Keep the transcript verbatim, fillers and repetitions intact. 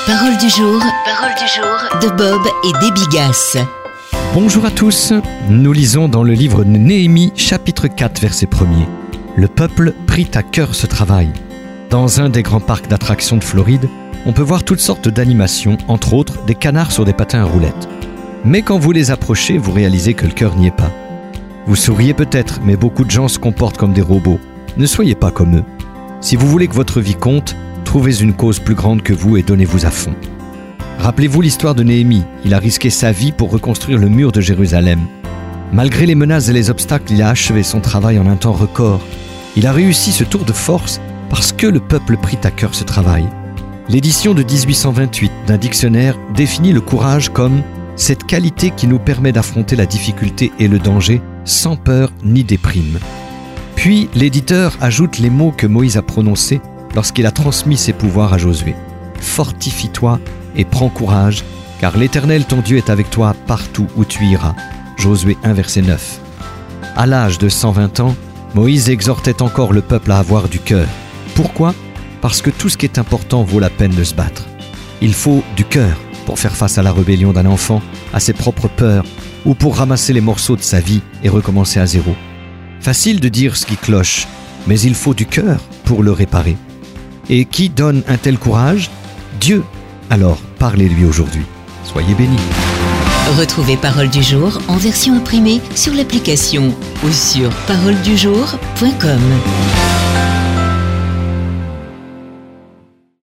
Parole du jour, parole du jour de Bob et Debbie Gass. Bonjour à tous, nous lisons dans le livre de Néhémie, chapitre quatre, verset premier. Le peuple prit à cœur ce travail. Dans un des grands parcs d'attractions de Floride, on peut voir toutes sortes d'animations, entre autres des canards sur des patins à roulettes. Mais quand vous les approchez, vous réalisez que le cœur n'y est pas. Vous souriez peut-être, mais beaucoup de gens se comportent comme des robots. Ne soyez pas comme eux. Si vous voulez que votre vie compte, trouvez une cause plus grande que vous et donnez-vous à fond. Rappelez-vous l'histoire de Néhémie. Il a risqué sa vie pour reconstruire le mur de Jérusalem. Malgré les menaces et les obstacles, il a achevé son travail en un temps record. Il a réussi ce tour de force parce que le peuple prit à cœur ce travail. L'édition de dix-huit cent vingt-huit d'un dictionnaire définit le courage comme « cette qualité qui nous permet d'affronter la difficulté et le danger sans peur ni déprime ». Puis l'éditeur ajoute les mots que Moïse a prononcés lorsqu'il a transmis ses pouvoirs à Josué. « Fortifie-toi et prends courage, car l'Éternel ton Dieu est avec toi partout où tu iras. » Josué un, verset neuf. À l'âge de cent vingt ans, Moïse exhortait encore le peuple à avoir du cœur. Pourquoi ? Parce que tout ce qui est important vaut la peine de se battre. Il faut du cœur pour faire face à la rébellion d'un enfant, à ses propres peurs, ou pour ramasser les morceaux de sa vie et recommencer à zéro. Facile de dire ce qui cloche, mais il faut du cœur pour le réparer. Et qui donne un tel courage ? Dieu. Alors, parlez-lui aujourd'hui. Soyez bénis. Retrouvez Parole du jour en version imprimée sur l'application ou sur parole du jour point com.